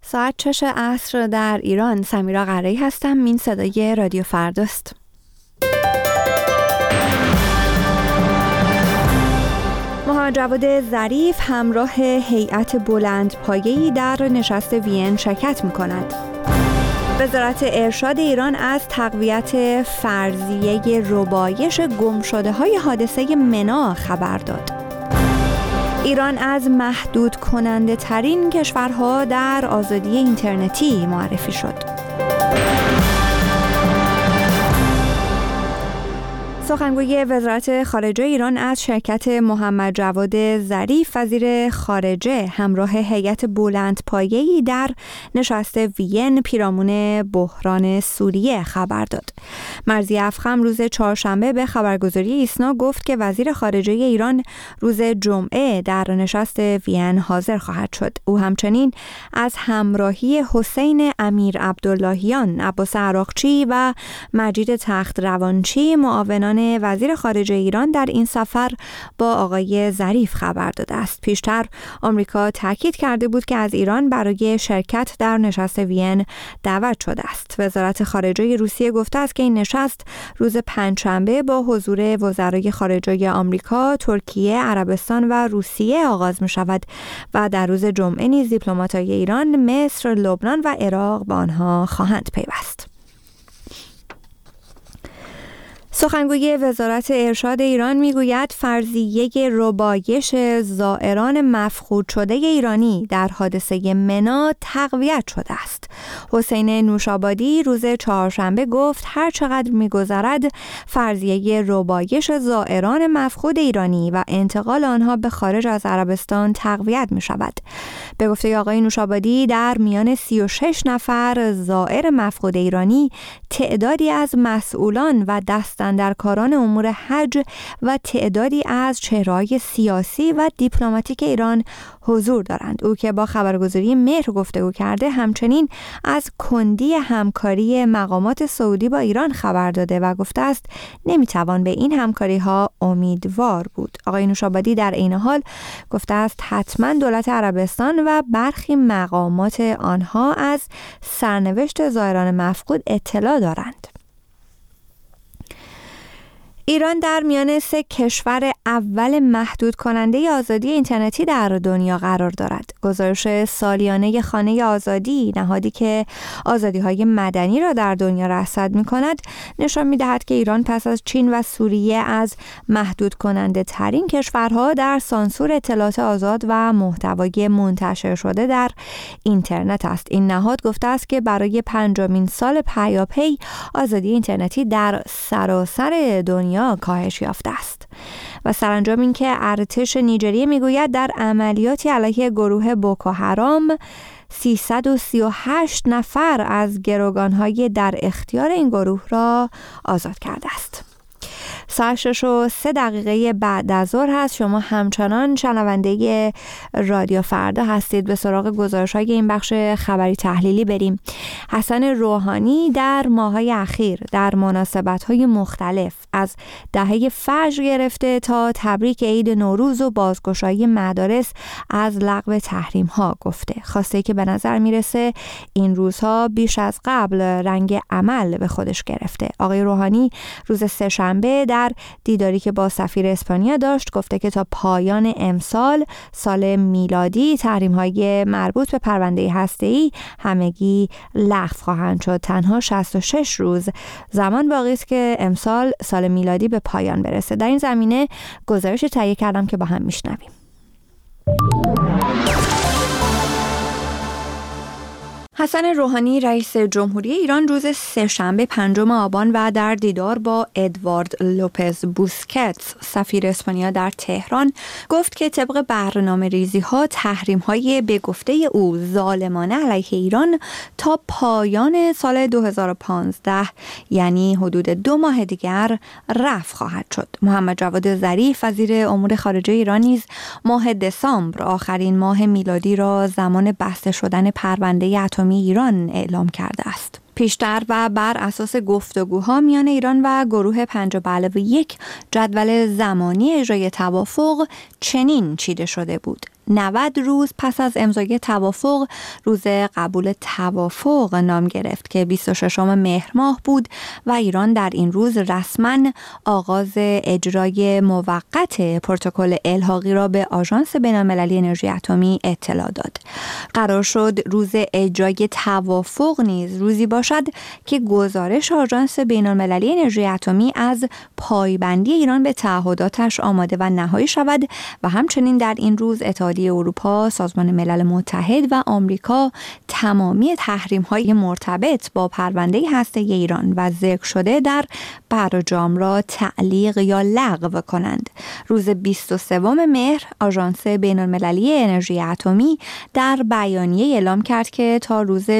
ساعت 6 عصر در ایران. سمیرا قره‌ای هستم. این صدای رادیو فرداست. محمد جواد ظریف همراه هیئت بلندپایه‌ای در نشست وین شرکت می‌کند. وزارت ارشاد ایران از تقویت فرضیه ربایش گمشده‌های حادثه منا خبر داد. ایران از محدود کننده ترین کشورها در آزادی اینترنتی معرفی شد. سخنگوی وزارت خارجه ایران از شرکت محمد جواد ظریف وزیر خارجه همراه هیئت بلندپایه‌ای در نشست وین پیرامون بحران سوریه خبر داد. مرضی افخم روز چهارشنبه به خبرگزاری ایسنا گفت که وزیر خارجه ایران روز جمعه در نشست وین حاضر خواهد شد. او همچنین از همراهی حسین امیر عبداللهیان، عباس عراقچی و مجید تخت روانچی معاونان وزیر خارجه ایران در این سفر با آقای ظریف خبر داده است. پیشتر آمریکا تاکید کرده بود که از ایران برای شرکت در نشست وین دعوت شده است. وزارت خارجه روسیه گفته است که این نشست روز پنجشنبه با حضور وزرای خارجه آمریکا، ترکیه، عربستان و روسیه آغاز می شود و در روز جمعه نیز دیپلمات‌های ایران، مصر، لبنان و عراق به آنها خواهند پیوست. سخنگوی وزارت ارشاد ایران میگوید فرضیه ربایش زائران مفقود شده ایرانی در حادثه منا تقویت شده است. حسین نوشابادی روز چهارشنبه گفت هر چقدر میگذرد فرضیه ربایش زائران مفقود ایرانی و انتقال آنها به خارج از عربستان تقویت می شود. به گفته آقای نوشابادی در میان 36 نفر زائر مفقود ایرانی تعدادی از مسئولان و دستاندرکاران امور حج و تعدادی از چهره‌های سیاسی و دیپلماتیک ایران حضور دارند. او که با خبرگزاری مهر گفتگو کرده همچنین از کندی همکاری مقامات سعودی با ایران خبر داده و گفته است نمیتوان به این همکاری ها امیدوار بود. آقای نوشابادی در عین حال گفته است حتما دولت عربستان و برخی مقامات آنها از سرنوشت زائران مفقود اطلاع دارند. ایران در میان 3 کشور اول محدود کننده آزادی اینترنتی در دنیا قرار دارد. گزارش سالیانه خانه آزادی، نهادی که آزادی‌های مدنی را در دنیا رصد می‌کند، نشان می‌دهد که ایران پس از چین و سوریه از محدود کننده ترین کشورها در سانسور اطلاعات آزاد و محتوای منتشر شده در اینترنت است. این نهاد گفته است که برای 5مین سال پیاپی آزادی اینترنتی در سراسر دنیا کاهش یافته است. و سرانجام این که ارتش نیجریه میگوید در عملیاتی علیه گروه بوکوحرام 338 نفر از گروگان‌های در اختیار این گروه را آزاد کرده است. ساعت 6:03 بعد از ظهر هست. شما همچنان شنونده رادیو فردا هستید. به سراغ گزارش‌های این بخش خبری تحلیلی بریم. حسن روحانی در ماه‌های اخیر در مناسبت‌های مختلف از دهه فجر گرفته تا تبریک عید نوروز و بازگشایی مدارس از لغو تحریم‌ها گفته. خواسته که به نظر میرسه این روزها بیش از قبل رنگ عمل به خودش گرفته. آقای روحانی روز سه‌شنبه در دیداری که با سفیر اسپانیا داشت گفته که تا پایان امسال سال میلادی تحریم‌های مربوط به پرونده هسته‌ای همگی لغو خواهند شد. تنها 66 روز زمان باقی است که امسال سال میلادی به پایان برسه. در این زمینه گزارش تهیه کردم که با هم میشنویم. حسن روحانی رئیس جمهوری ایران روز سه‌شنبه 5 آبان و در دیدار با ادوارد لوپز بوسکتس سفیر اسپانیا در تهران گفت که طبق برنامه‌ریزی‌ها تحریم‌های به گفته او ظالمانه علیه ایران تا پایان سال 2015 یعنی حدود 2 ماه دیگر رفع خواهد شد. محمد جواد ظریف وزیر امور خارجه ایران نیز ماه دسامبر آخرین ماه میلادی را زمان بسته شدن پرونده اتمی ایران اعلام کرده است. پیشتر و بر اساس گفتگوها میان ایران و گروه 5+1 جدول زمانی اجرای توافق چنین چیده شده بود: 90 روز پس از امضای توافق روز قبول توافق نام گرفت که 26 مهر ماه بود و ایران در این روز رسما آغاز اجرای موقت پروتکل الحاقی را به آژانس بین‌المللی انرژی اتمی اطلاع داد. قرار شد روز اجرای توافق نیز روزی باشد که گزارش آژانس بین‌المللی انرژی اتمی از پایبندی ایران به تعهداتش آماده و نهایی شود و همچنین در این روز اتحادیه اروپا، سازمان ملل متحد و آمریکا تمامی تحریم‌های مرتبط با پرونده هسته‌ای ایران و ذکر شده در برجام را تعلیق یا لغو کنند. روز 23 مهر آژانس بین‌المللی انرژی اتمی در بیانیه اعلام کرد که تا روز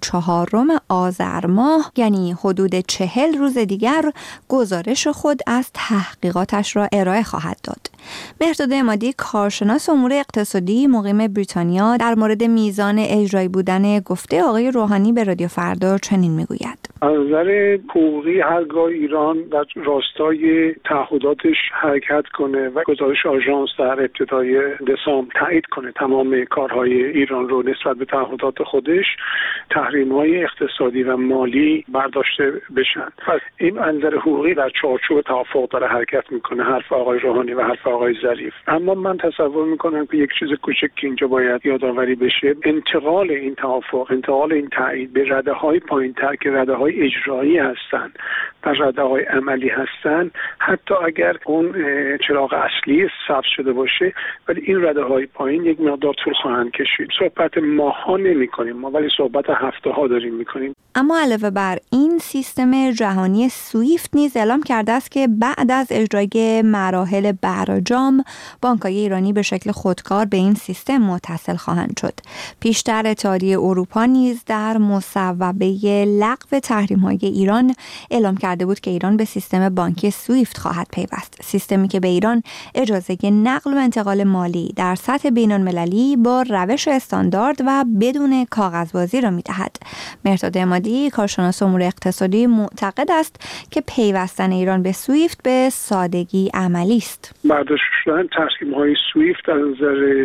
24 آذر ماه، یعنی حدود 40 روز دیگر، گزارش خود از تحقیقاتش را ارائه خواهد داد. مهرداد عمادی، کارشناس امور اقتصادی مقیم بریتانیا، در مورد میزان اجرایی بودن گفته آقای روحانی به رادیو فردا چنین میگوید: از نظر حقوقی هرگاه ایران در راستای تعهداتش حرکت کنه و گزارش آژانس در ابتدای دسامبر تایید کنه تمام کارهای ایران رو نسبت به تعهدات خودش، تحریم‌های اقتصادی و مالی برداشته بشن. پس این از نظر حقوقی در چارچوب توافق داره حرکت میکنه، حرف آقای روحانی و حرف آقای ظریف. اما من تصور میکنم که یک چیز کوچک که اینجا باید یادآوری بشه، انتقال این توافق، انتقال این تایید به رده‌های پایین‌تر که رده‌های اجرایی هستن و رده‌های عملی هستن، حتی اگر اون چراغ اصلی ثبت شده باشه، ولی این رده‌های پایین یک مقدار طول خواهند کشید. صحبت ماه‌ها نمی‌کنیم ما، ولی صحبت هفته‌ها داریم می‌کنیم. اما علاوه بر این، سیستم جهانی سویفت نیز اعلام کرده است که بعد از اجرای مراحل برجام، بانک‌های ایرانی به شکل خودکار به این سیستم متصل خواهند شد. پیشتر اتحادیه اروپا نیز در مصوبه لغو تحریم‌های ایران اعلام کرده بود که ایران به سیستم بانکی سویفت خواهد پیوست، سیستمی که به ایران اجازه نقل و انتقال مالی در سطح بین‌المللی با روش استاندارد و بدون کاغذبازی را می‌دهد. مهرداد عمادی، کارشناس امور اقتصادی، معتقد است که پیوستن ایران به سویفت به سادگی عملی است. برداشت شدن تحریم‌های سویفت از نظر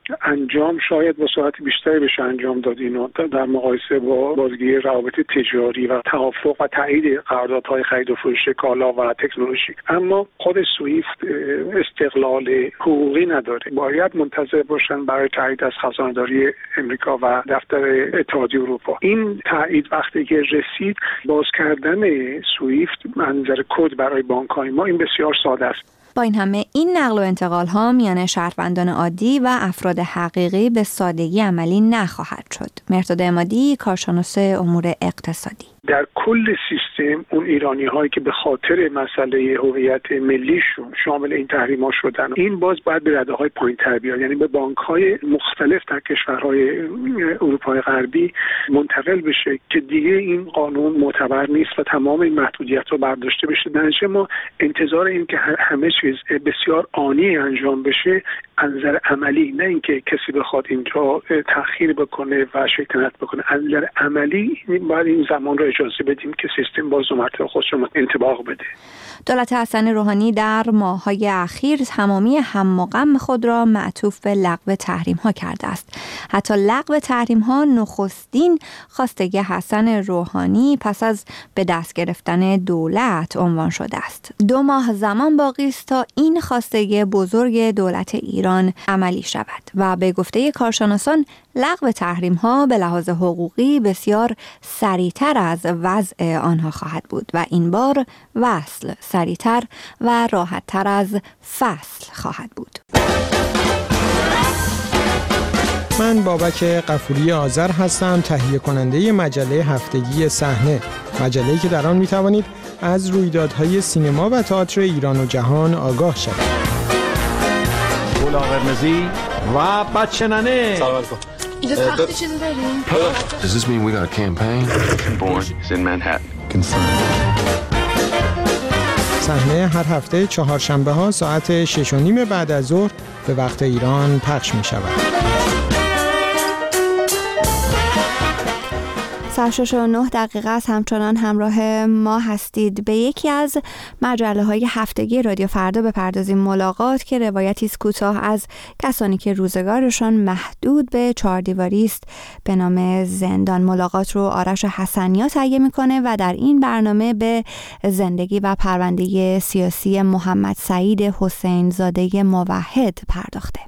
انجام شاید با سرعت بیشتری بشه انجام داد اینو در مقایسه با بازگیری روابط تجاری و توافق و تایید قراردادهای خرید و فروش کالا و تکنولوژی. اما خود سویفت استقلال حقوقی نداره، باید منتظر باشن برای تایید از خزانه‌داری امریکا و دفتر اتحادیه اروپا. این تایید وقتی که رسید، باز کردن سویفت از نظر کد برای بانک‌های ما این بسیار ساده است. با این همه این نقل و انتقال ها میان شهروندان عادی و افراد حقیقی به سادگی عملی نخواهد شد. مهرداد عمادی، کارشناس امور اقتصادی: در کل سیستم اون ایرانی هایی که به خاطر مسئله هویت ملیشون شامل این تحریم ها شدن، این باز باید به رده های پایین تر بیاد، یعنی به بانک های مختلف در کشورهای اروپای غربی منتقل بشه که دیگه این قانون معتبر نیست و تمام این محدودیت رو برداشته بشه. در نتیجه ما انتظار این که همه چیز بسیار آنی انجام بشه از نظر عملی، نه اینکه کسی بخواد اینجا تأخیر بکنه و شیطنت بکنه. از نظر عملی باید این زمان رو اجازه بدیم که سیستم باز مرتبه خودش رو انطباق بده. دولت حسن روحانی در ماه‌های اخیر تمامی هم و غم خود را معطوف به لغو تحریم‌ها کرده است. حتی لغو تحریم‌ها نخستین خواستگی حسن روحانی پس از به دست گرفتن دولت عنوان شده است. 2 ماه زمان باقی است تا این خواستگی بزرگ دولت ایران عملی شود و به گفته کارشناسان لغو تحریم‌ها به لحاظ حقوقی بسیار سریعتر از وضع آنها خواهد بود و این بار وصل سریعتر و راحت‌تر از فصل خواهد بود. من بابک غفوری آذر هستم، تهیه کننده مجله هفتگی صحنه، مجله‌ای که در آن می‌توانید از رویدادهای سینما و تئاتر ایران و جهان آگاه شوید. گلا قرمزی و بچه ننه. سلام علیکم. اینجا تخت چیزی داریم؟ Does this mean we got a campaign? Born is in Manhattan. Confirmed. صحنه هر هفته چهارشنبه‌ها ساعت 6:30 بعد از ظهر به وقت ایران پخش می‌شود. ساعت 6:09 است. همچنان همراه ما هستید. به یکی از مجله‌های هفتگی رادیو فردا بپردازیم. ملاقات که روایتی است کوتاه از کسانی که روزگارشان محدود به چهاردیواری است به نام زندان. ملاقات رو آرش حسنیا تهیه میکنه و در این برنامه به زندگی و پرونده سیاسی محمد سعید حسین زاده موحد پرداخته.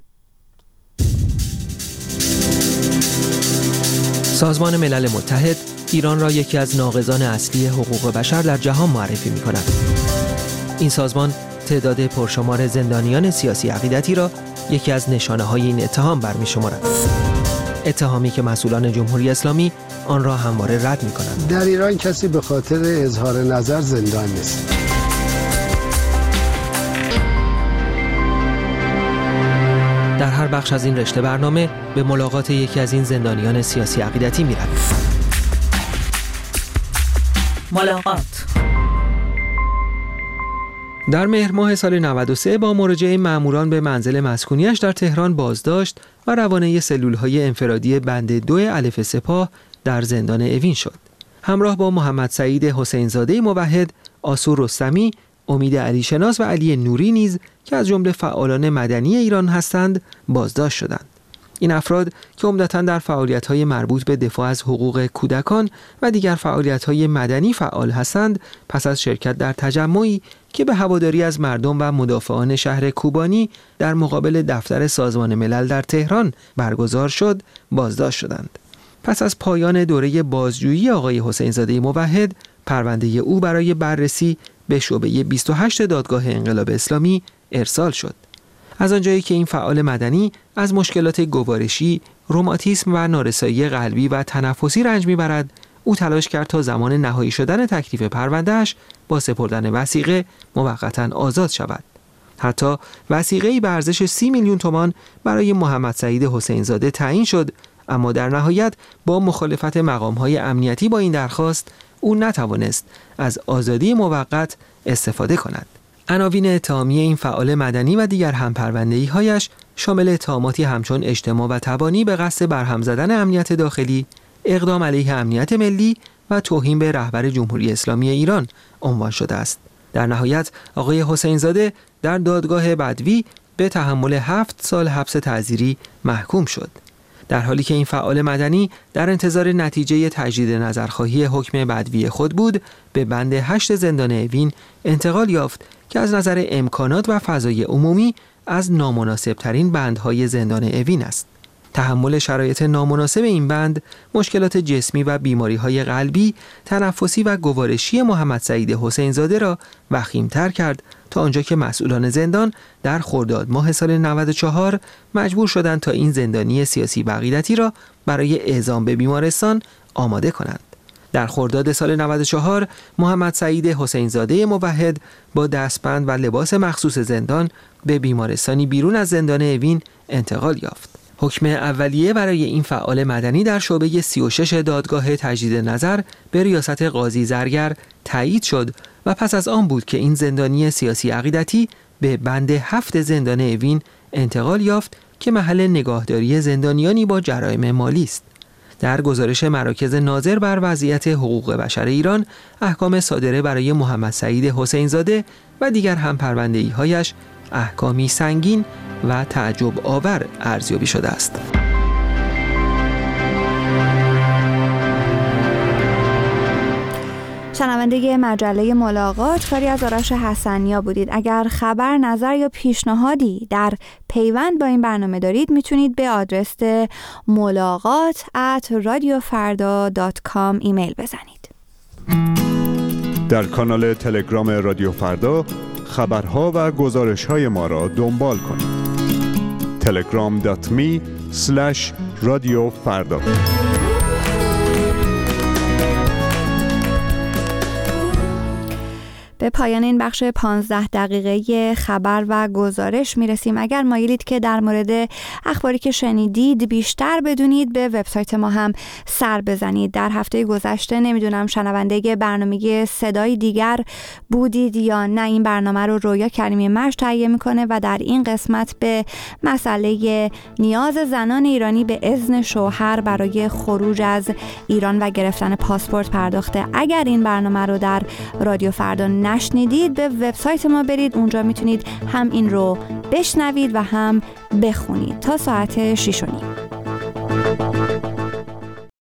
سازمان ملل متحد ایران را یکی از ناقضان اصلی حقوق بشر در جهان معرفی می‌کند. این سازمان تعداد پرشمار زندانیان سیاسی عقیدتی را یکی از نشانه‌های این اتهام برمی‌شمارد. اتهامی که مسئولان جمهوری اسلامی آن را همواره رد می‌کنند. در ایران کسی به خاطر اظهار نظر زندان نیست. در هر بخش از این رشته برنامه به ملاقات یکی از این زندانیان سیاسی عقیدتی می‌رویم. ملاقات. در مهر ماه سال 93 با مراجعه ماموران به منزل مسکونیش در تهران بازداشت و روانه سلول‌های انفرادی بند 2 الف سپاه در زندان اوین شد. همراه با محمد سعید حسین زاده موحد، آسور رستمی، امید علی شناس و علی نوری نیز که از جمله فعالان مدنی ایران هستند بازداشت شدند. این افراد که عمدتاً در فعالیت‌های مربوط به دفاع از حقوق کودکان و دیگر فعالیت‌های مدنی فعال هستند، پس از شرکت در تجمعی که به هواداری از مردم و مدافعان شهر کوبانی در مقابل دفتر سازمان ملل در تهران برگزار شد، بازداشت شدند. پس از پایان دوره بازجویی آقای حسین زاده موحد، پرونده او برای بررسی به شعبه 28 دادگاه انقلاب اسلامی ارسال شد. از آنجایی که این فعال مدنی از مشکلات گوارشی، روماتیسم و نارسایی قلبی و تنفسی رنج میبرد، او تلاش کرد تا زمان نهایی شدن تکلیف پروندهش با سپردن وثیقه موقتاً آزاد شود. حتی وثیقه‌ای به ارزش 30 میلیون تومان برای محمد سعید حسین زاده تعیین شد، اما در نهایت با مخالفت مقام‌های امنیتی با این درخواست او نتوانست از آزادی موقت استفاده کند. عناوین اتهامی این فعال مدنی و دیگر همپرونده‌ای‌هایش شامل اتهاماتی همچون اجتماع و تبانی به قصد برهم زدن امنیت داخلی، اقدام علیه امنیت ملی و توهین به رهبر جمهوری اسلامی ایران عنوان شده است. در نهایت آقای حسین زاده در دادگاه بدوی به تحمل 7 سال حبس تعزیری محکوم شد. در حالی که این فعال مدنی در انتظار نتیجه تجدید نظرخواهی حکم بدوی خود بود، به بند 8 زندان اوین انتقال یافت که از نظر امکانات و فضای عمومی از نامناسب ترین بندهای زندان اوین است. تحمل شرایط نامناسب این بند، مشکلات جسمی و بیماری‌های قلبی، تنفسی و گوارشی محمد سعید حسین زاده را وخیم‌تر کرد تا آنجا که مسئولان زندان در خرداد ماه سال 94 مجبور شدند تا این زندانی سیاسی و عقیدتی را برای اعزام به بیمارستان آماده کنند. در خرداد سال 94 محمد سعید حسین زاده موحد با دستبند و لباس مخصوص زندان به بیمارستانی بیرون از زندان اوین انتقال یافت. حکم اولیه برای این فعال مدنی در شعبه 36 دادگاه تجدید نظر به ریاست قاضی زرگر تایید شد و پس از آن بود که این زندانی سیاسی عقیدتی به بند 7 زندان اوین انتقال یافت که محل نگاهداری زندانیانی با جرایم مالی است. در گزارش مراکز ناظر بر وضعیت حقوق بشر ایران، احکام صادره برای محمد سعید حسین زاده و دیگر همپرونده‌ای‌هایش احکامی سنگین و تعجب آور ارزیابی شده است. شنونده مجله ملاقات کاری از آرش حسنیا بودید. اگر خبر، نظر یا پیشنهادی در پیوند با این برنامه دارید میتونید به آدرس mulagat@radiofarda.com ایمیل بزنید. در کانال تلگرام رادیو فردا خبرها و گزارش‌های ما را دنبال کنید. telegram.me/radiofarda به پایان این بخش 15 دقیقه خبر و گزارش میرسیم. اگر مایلید که در مورد اخباری که شنیدید بیشتر بدونید به وبسایت ما هم سر بزنید. در هفته گذشته نمیدونم شنونده برنامه صدای دیگر بودید یا نه، این برنامه رو رویا کریمی مرج تهیه میکنه و در این قسمت به مسئله نیاز زنان ایرانی به اذن شوهر برای خروج از ایران و گرفتن پاسپورت پرداخته. اگر این برنامه رو در رادیو فردا نشنیدید به وبسایت ما برید، اونجا میتونید هم این رو بشنوید و هم بخونید تا ساعت 6:30.